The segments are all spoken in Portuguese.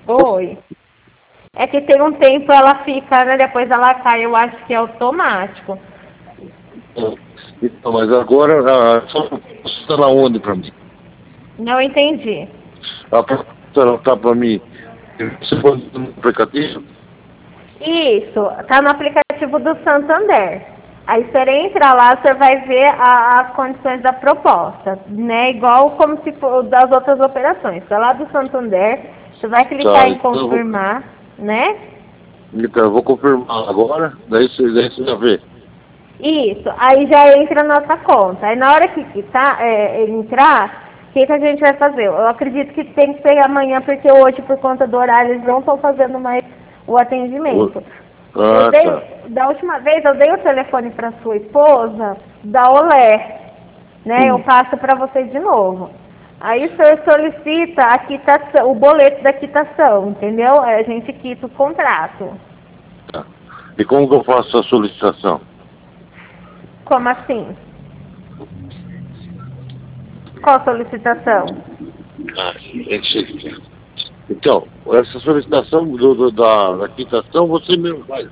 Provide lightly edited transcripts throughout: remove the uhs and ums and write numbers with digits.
Oi. É que tem um tempo ela fica, né? Depois ela cai, eu acho que é automático. Então, mas agora, você está na onde para mim? Não entendi. A professora está para mim. Você pode no aplicativo? Isso, tá no aplicativo do Santander. Aí você entra lá, você vai ver as condições da proposta, né? Igual como se for das outras operações. Tá lá do Santander, você vai clicar Tá, em então confirmar, né? eu vou confirmar agora, daí você já vê. Isso, aí já entra a nossa conta. Aí na hora que entrar, o que a gente vai fazer? Eu acredito que tem que ser amanhã, porque hoje, por conta do horário, eles não estão fazendo mais o atendimento. Ah, tá. Da última vez, eu dei o telefone para sua esposa, da Olé, né? Eu passo para vocês de novo. Aí o senhor solicita a quitação, o boleto da quitação, entendeu? Aí a gente quita o contrato. Tá. E como que eu faço a solicitação? Como assim? Qual solicitação? Ah, é que você... Então, essa solicitação da quitação você mesmo faz.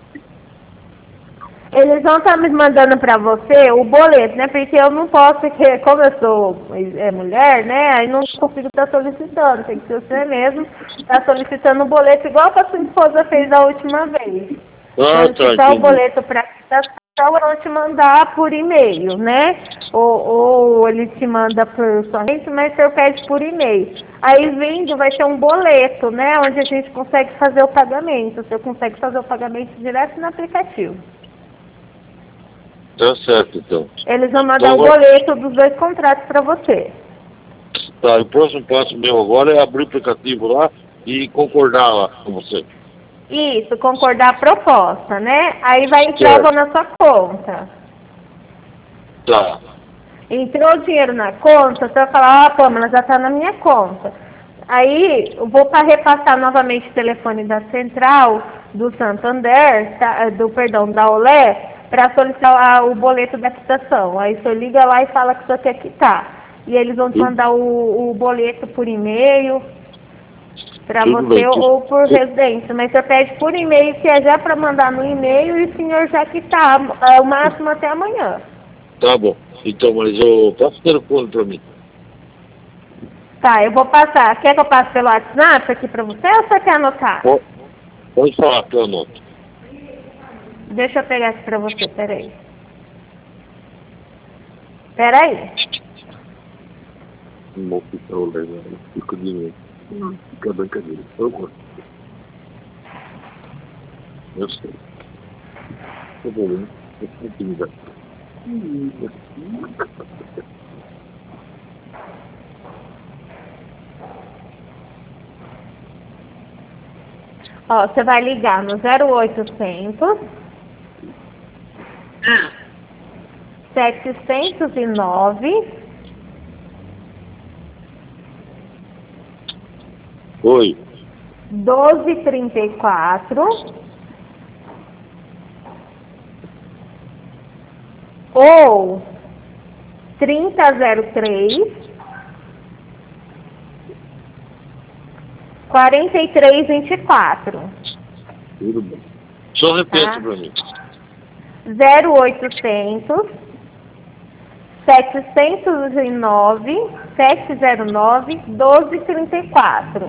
Eles vão estar me mandando para você o boleto, né? Porque eu não posso, porque como eu sou mulher, né? Aí não consigo estar solicitando. Tem que ser você mesmo estar solicitando o boleto, igual que a sua esposa fez a última vez. Ah, tá, Solicitar o entendi. boleto para quitação, eu vou te mandar por e-mail, né? Ou ele te manda por corrente, mas você pede por e-mail. Aí vindo vai ter um boleto, né? Onde a gente consegue fazer o pagamento. Você consegue fazer o pagamento direto no aplicativo. Tá certo, então. Eles vão mandar Então o agora, boleto dos 2 contratos para você. tá, o próximo passo meu agora é abrir o aplicativo lá e concordar lá com você. Isso, concordar a proposta, né? Aí vai entrar Certo. na sua conta. Tá. Entrou o dinheiro na conta, você vai falar, Pâmela, já está na minha conta. Aí eu vou para repassar novamente o telefone da central do Santander, da Olé, para solicitar o boleto da quitação. Aí o senhor liga lá e fala que o senhor quer quitar. E eles vão te mandar o boleto por e-mail para Tudo você bem. ou por residência. Mas você pede por e-mail, que é já para mandar no e-mail e o senhor já quitar, o máximo até amanhã. Tá bom. Então, mas eu passo o telefone para mim. Tá, eu vou passar. Quer que eu passe pelo WhatsApp aqui pra você ou você quer anotar? Pode falar que eu anoto. Deixa eu pegar aqui pra você, peraí. Peraí. Não fica olhando, fica de novo. Fica brincadeira. Eu gosto. Eu sei. Tá bom, né? Eu sei que me dá. Ó, você vai ligar no 0800 709 Oi. 1234 ou 3003 4324. Tudo bem. Só repete Tá? para mim. 0800 709 1234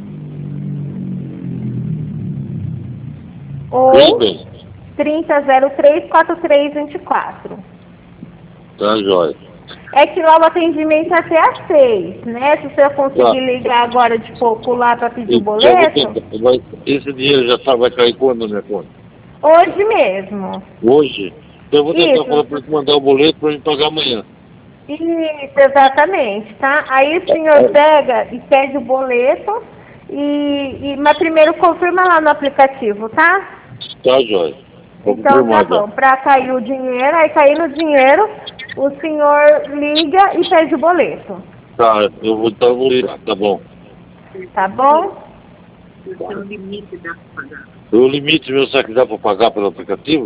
Tudo ou bem. 3003 4324. Tá, jóia. É que lá o atendimento é até às 6, né? Se você conseguir Tá. ligar agora de pouco lá para pedir o Já vou boleto, tentar. Esse dinheiro vai cair quando na minha conta? hoje mesmo. Hoje? Então eu vou tentar falar para Isso, ele mandar o boleto para ele pagar amanhã. isso, exatamente, tá? Aí o senhor pega e pede o boleto, mas primeiro confirma lá no aplicativo, tá? Tá, jóia. Vou Então tá confirmar já. bom, para cair o dinheiro, aí caindo o dinheiro, o senhor liga e pede o boleto, Tá, eu vou ligar, tá bom. tá bom? O limite meu, será que dá para pagar pelo aplicativo?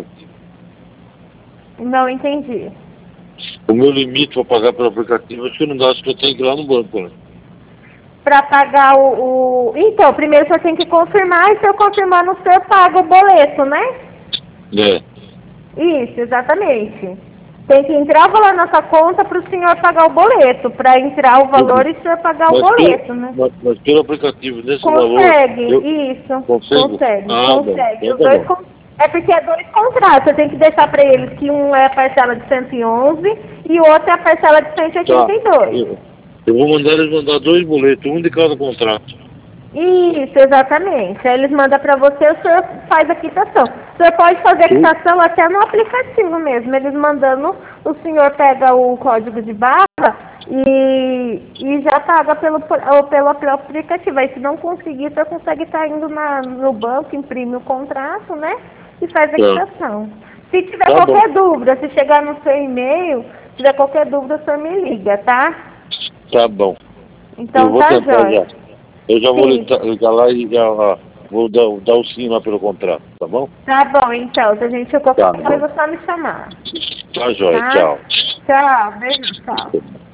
Não entendi. O meu limite para pagar pelo aplicativo, acho que não dá, acho que eu tenho que ir lá no banco, né? para pagar Então, primeiro o senhor tem que confirmar, e se eu confirmando, o senhor paga o boleto, né? É. Isso, exatamente. Tem que entrar o valor na sua conta para o senhor pagar o boleto, para entrar o valor e o senhor pagar o boleto, né? Mas pelo aplicativo, nesse Consegue, valor... isso. Consigo? Consegue, Ah, consegue. bom. Os dois É porque é dois contratos, você tem que deixar para eles que um é a parcela de 111 e o outro é a parcela de 182. Tá. Eu vou mandar eles mandar 2 boletos, um de cada contrato. Isso, exatamente. Aí eles mandam para você, o senhor faz a quitação. O senhor pode fazer a quitação até no aplicativo mesmo. Eles mandando, o senhor pega o código de barra e já paga pelo aplicativo. Aí se não conseguir, o senhor consegue estar indo no banco, imprime o contrato, né? E faz a quitação. Se tiver qualquer dúvida, se chegar no seu e-mail, se tiver qualquer dúvida, o senhor me liga, tá? Tá bom. Então eu vou tá, tentar jóia. já. Eu já vou ligar lá e já vou dar o sim lá pelo contrato, tá bom? Tá bom, então. Se a gente qualquer coisa, é só me chamar. Tá, jóia. Tá? Tchau. Tchau. Beijo, tchau.